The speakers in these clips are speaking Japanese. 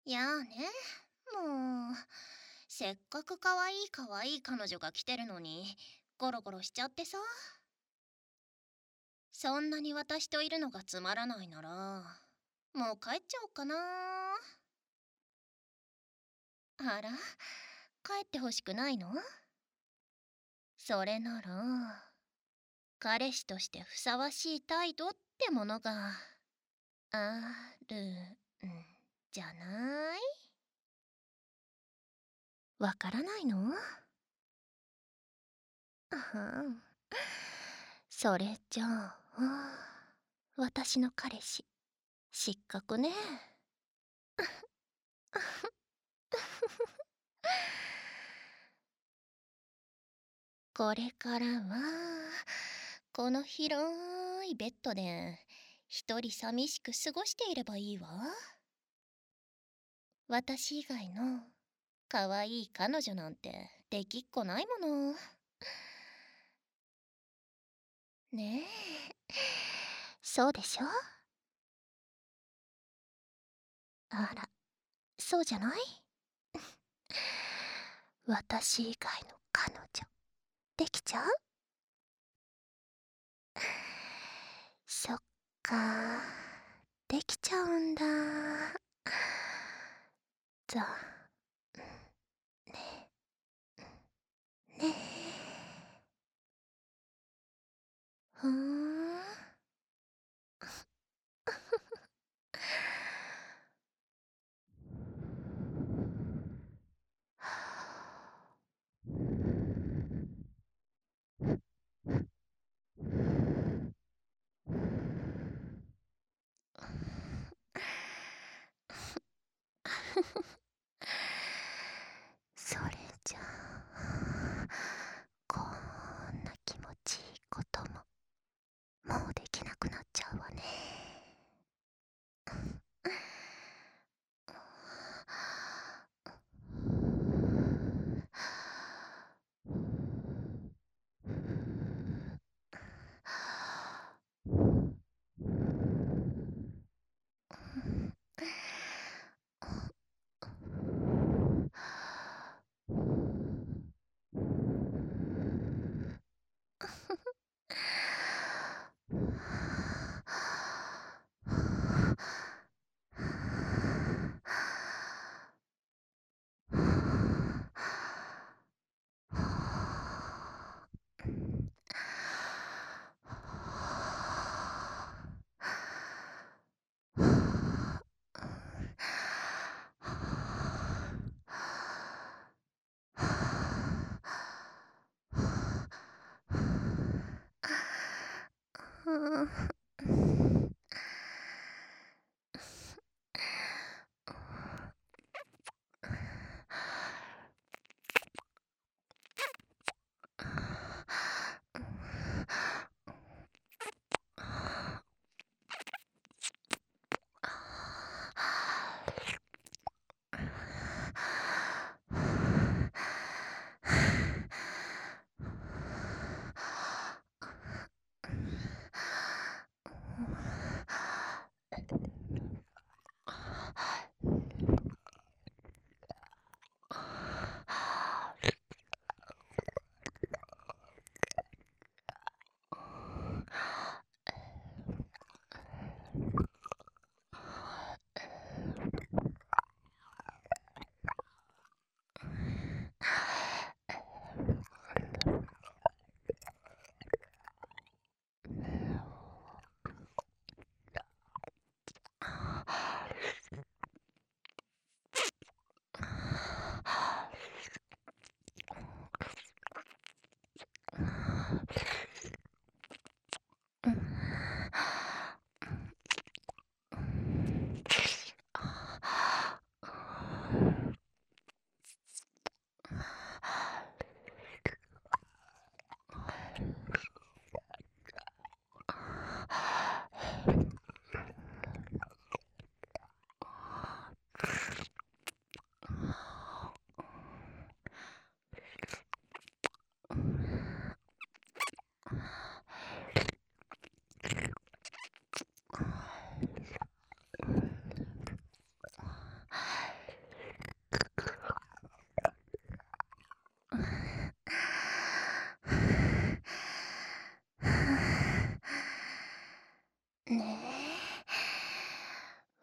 やあね。もう、せっかく可愛い可愛い彼女が来てるのに、ゴロゴロしちゃってさ。そんなに私といるのがつまらないなら、もう帰っちゃおうかな。あら、帰ってほしくないの？それなら、彼氏としてふさわしい態度ってものがあるんじゃない？わからないの？それじゃあ、私の彼氏、失格ね。これからは、この広いベッドで、一人寂しく過ごしていればいいわ。私以外の可愛い彼女なんてできっこないもの。ねえ、そうでしょ？あら、そうじゃない？私以外の彼女、できちゃう？そっか、できちゃうんだ。ざ、ね、ねふーん。それじゃあ、こんな気持ちいいことも、もうできなくなっちゃうわね。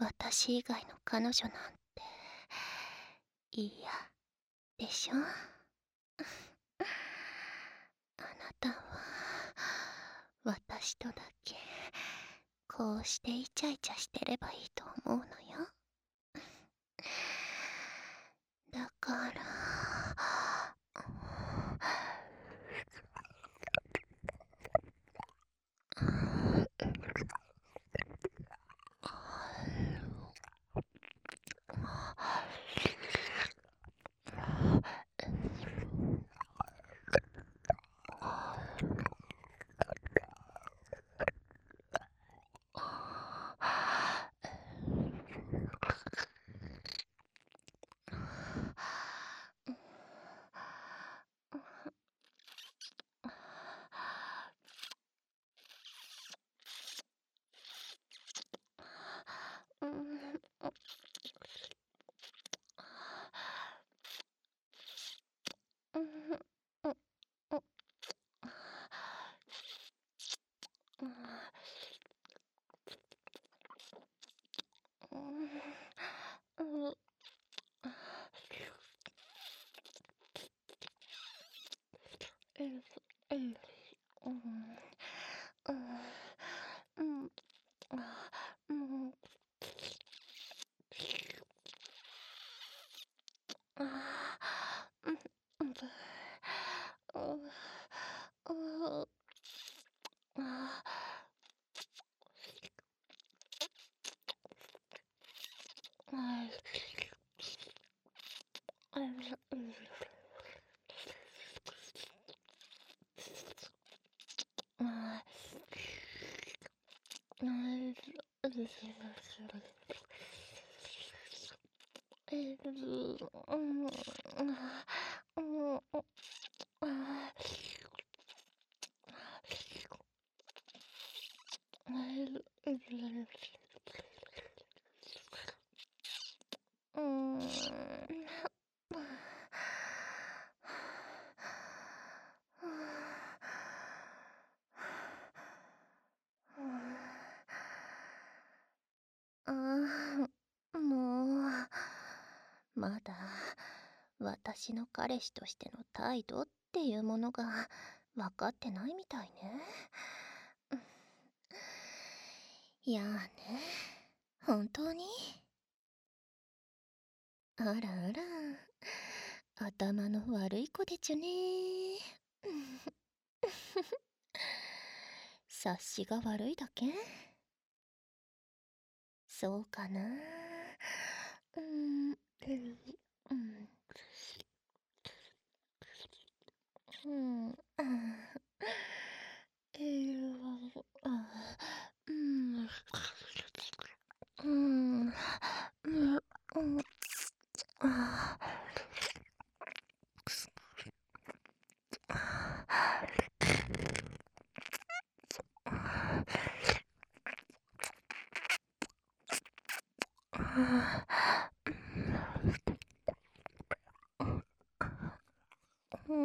私以外の彼女なんて嫌でしょ？あなたは私とだけこうしてイチャイチャしてればいいと思うのよ。だからうん。うん。うん。うん。うん。うん。もう、まだ私の彼氏としての態度っていうものが分かってないみたいね。いやーね、本当に。あらあら、頭の悪い子でちゅね。察しが悪いだけ？そうかな。うん、うん、うん、うん、あ、うん、うん、うん、うん、あ、うん、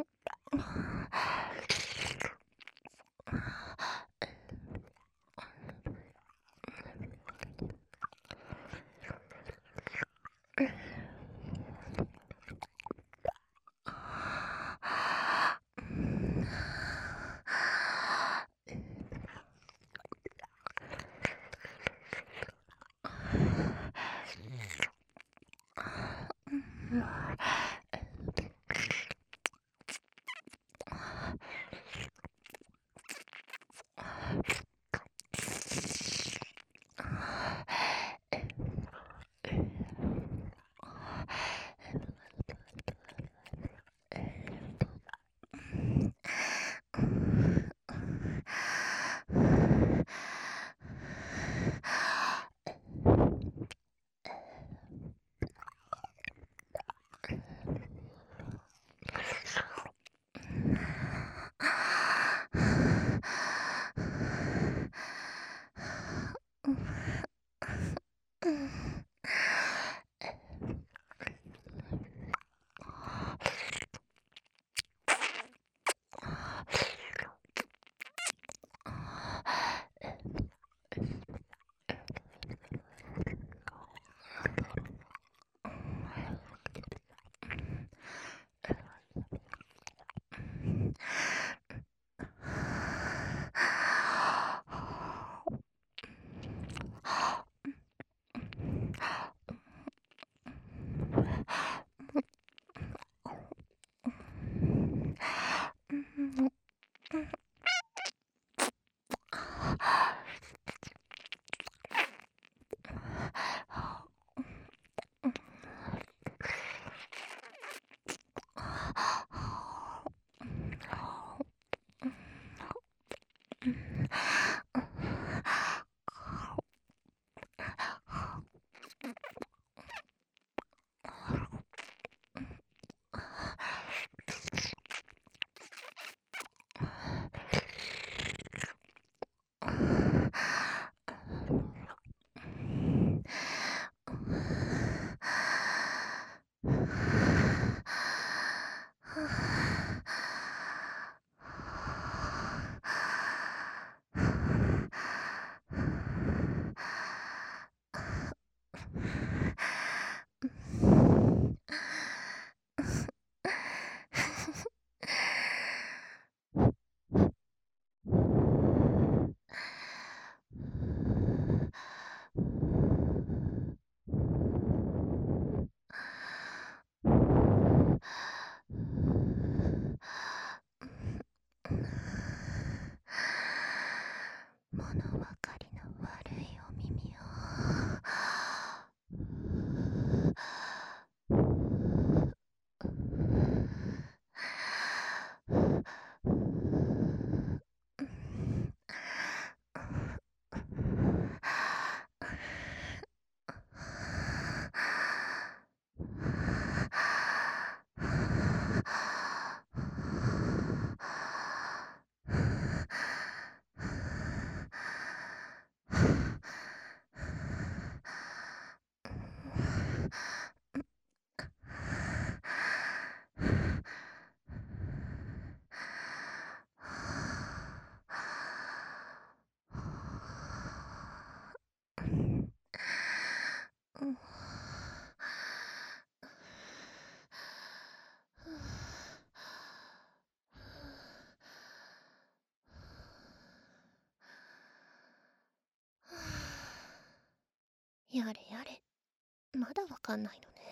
まだわかんないのね。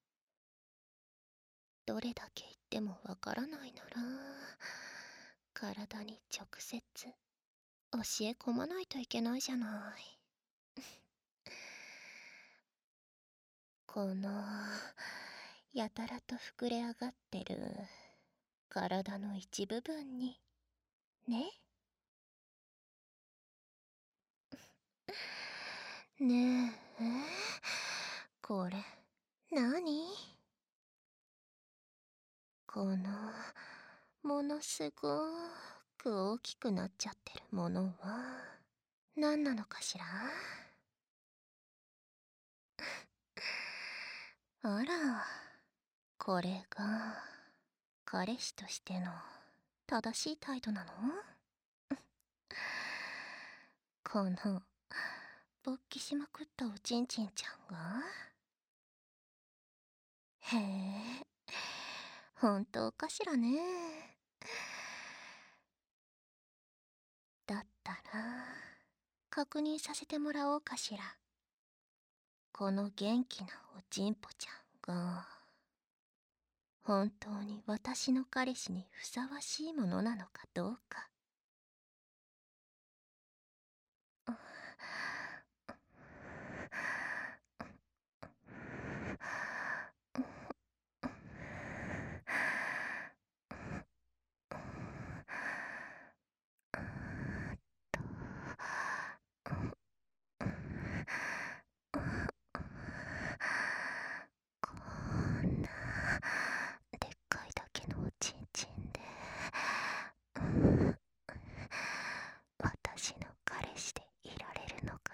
どれだけ言ってもわからないなら、体に直接教え込まないといけないじゃない。このやたらと膨れ上がってる体の一部分にね。ねえ、これ何？このものすごく大きくなっちゃってるものは何なのかしら？あら、これが彼氏としての正しい態度なの？この勃起しまくったおちんちんちゃんが？へえ、本当かしらね。だったら確認させてもらおうかしら。この元気なおちんぽちゃんが本当に私の彼氏にふさわしいものなのかどうか。こんなでっかいだけのおちんちんで私の彼氏でいられるのか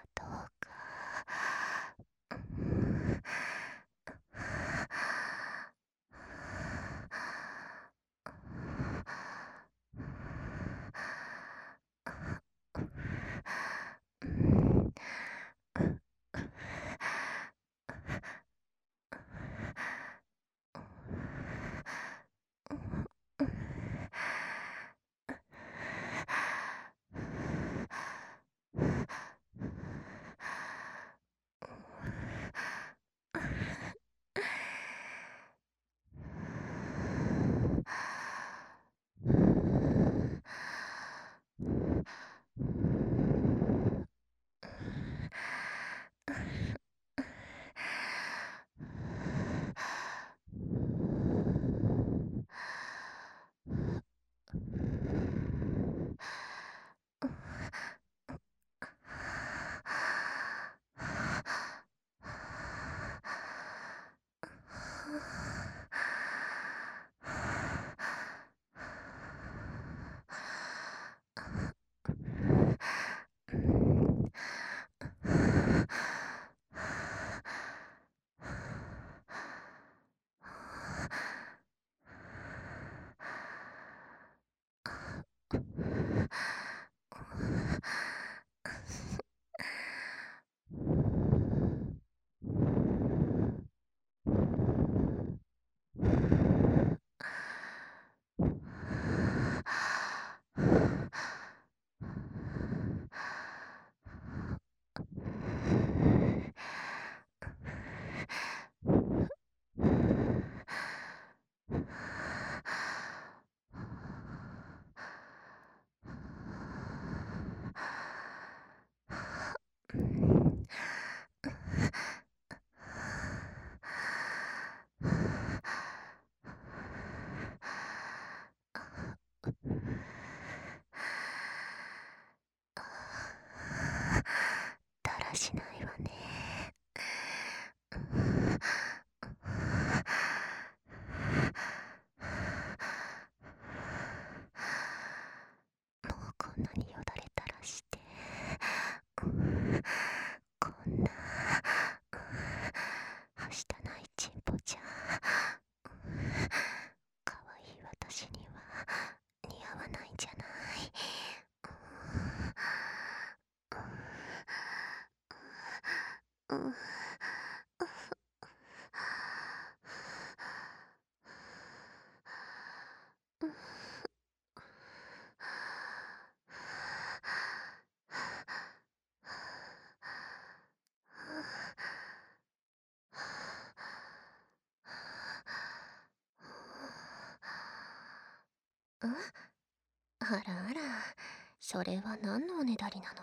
あらあら、それは何のおねだりなの？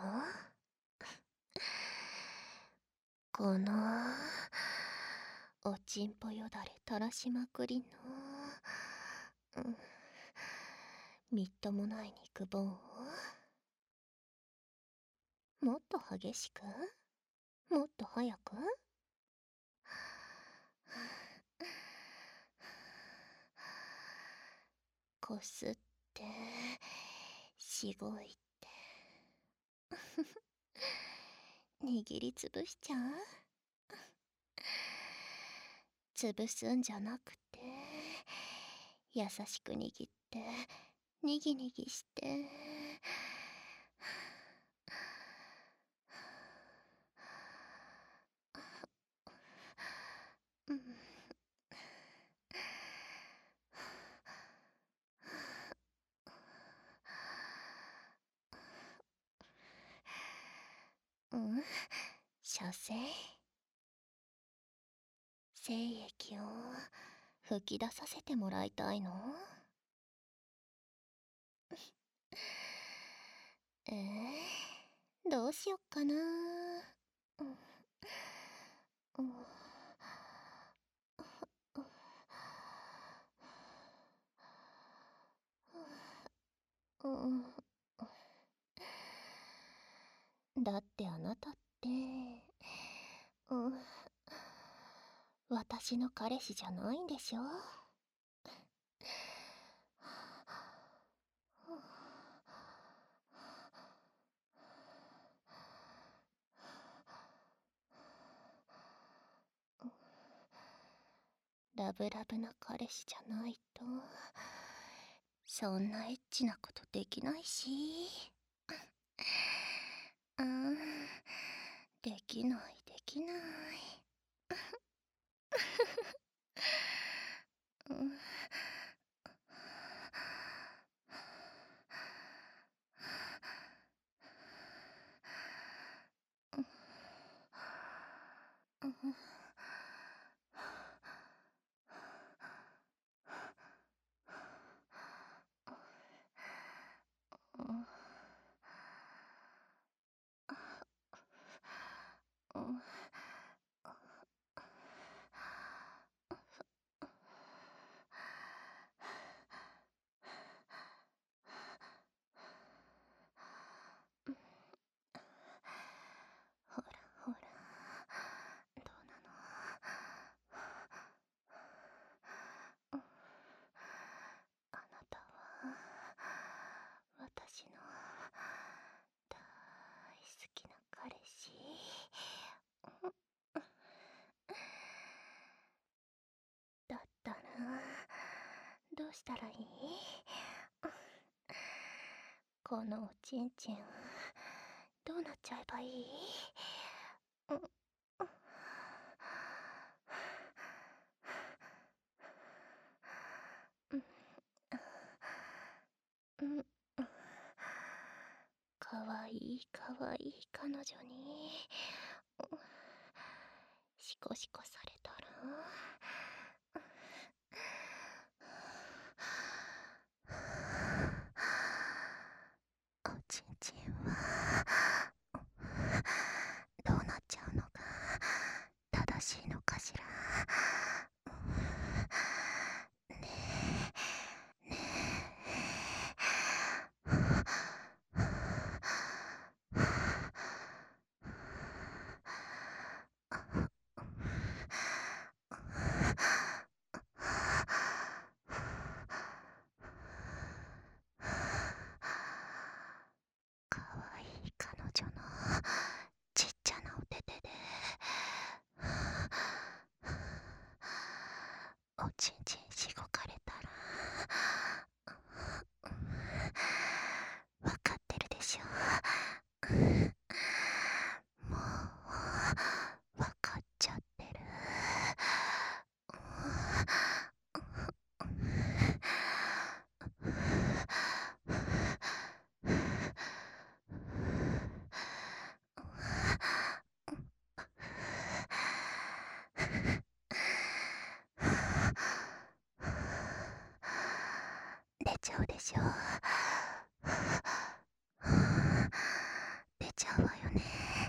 このおちんぽよだれ垂らしまくりの、みっともない肉棒をもっと激しく、もっと早く、こすってしごいて握りつぶしちゃう？つぶすんじゃなくて優しく握ってにぎにぎして、射精、精液を吹き出させてもらいたいの？どうしよっかな。だってあなたって、私の彼氏じゃないんでしょ？ラブラブな彼氏じゃないとそんなエッチなことできないし、できないできない。ほらほら、どうなの？あなたは私の大好きな彼氏。だったらどうしたらいい？このおちんちんどうなっちゃえばいい？かわいいかわいい彼女にシコシコされたら、おちんちんはどうなっちゃうのが正しいのかしら。ねえねちゃうでしょ。出ちゃうわよね。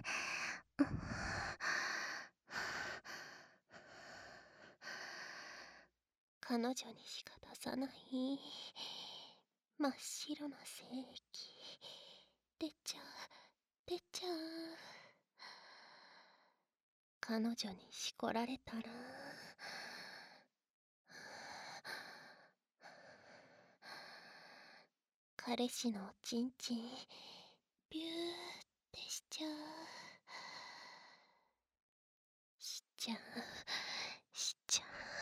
彼女にしか出さない真っ白な精液出ちゃう出ちゃう。彼女にしこられたら彼氏のおちんちんビューってしちゃうしちゃうしちゃ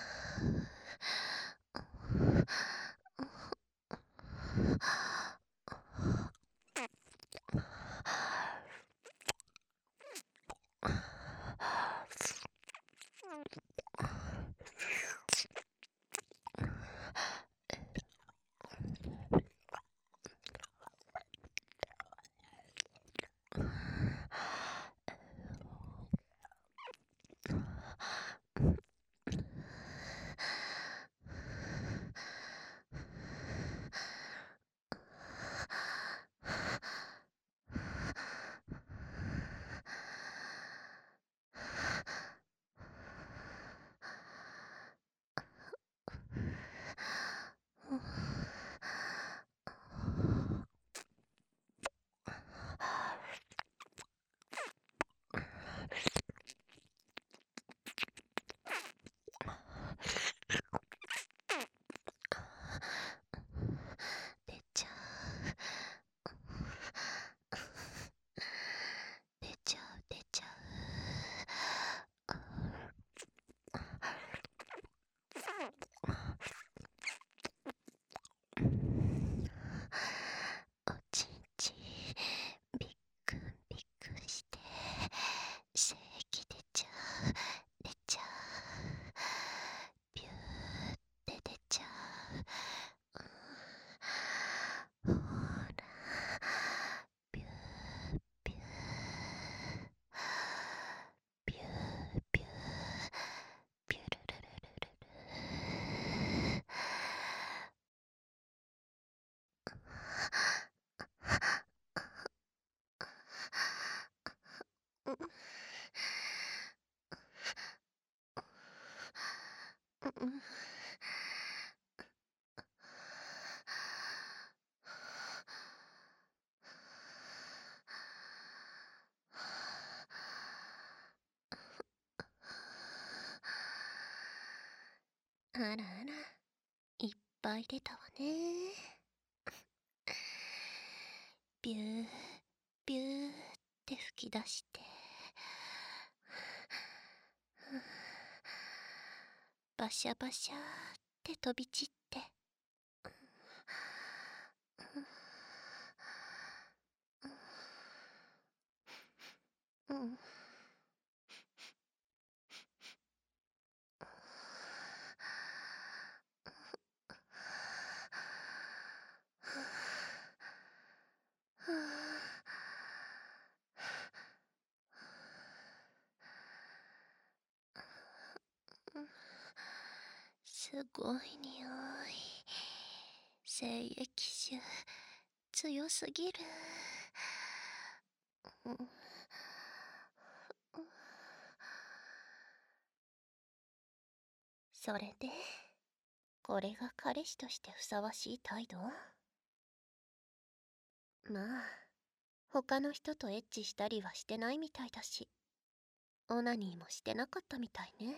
出ちゃう出ちゃう出ちゃう。おちんちんびっくんびっくんして精液出ちゃう出ちゃうビューって出ちゃう。ほらビュービュービュービュービュルルルルルル。あらあら、いっぱい出たわね。ビュービューって吹き出してバシャバシャーって飛び散ってうんすごい匂い。精液臭強すぎる。それでこれが彼氏としてふさわしい態度？まあ他の人とエッチしたりはしてないみたいだし、オナニーもしてなかったみたいね。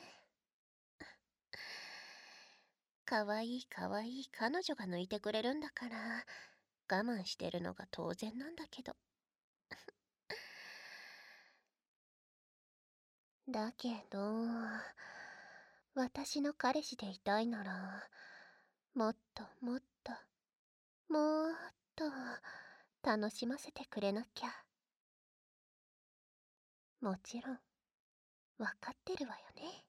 かわいいかわいい彼女が抜いてくれるんだから我慢してるのが当然なんだけど。だけど私の彼氏でいたいならもっともっともっと楽しませてくれなきゃ。もちろんわかってるわよね。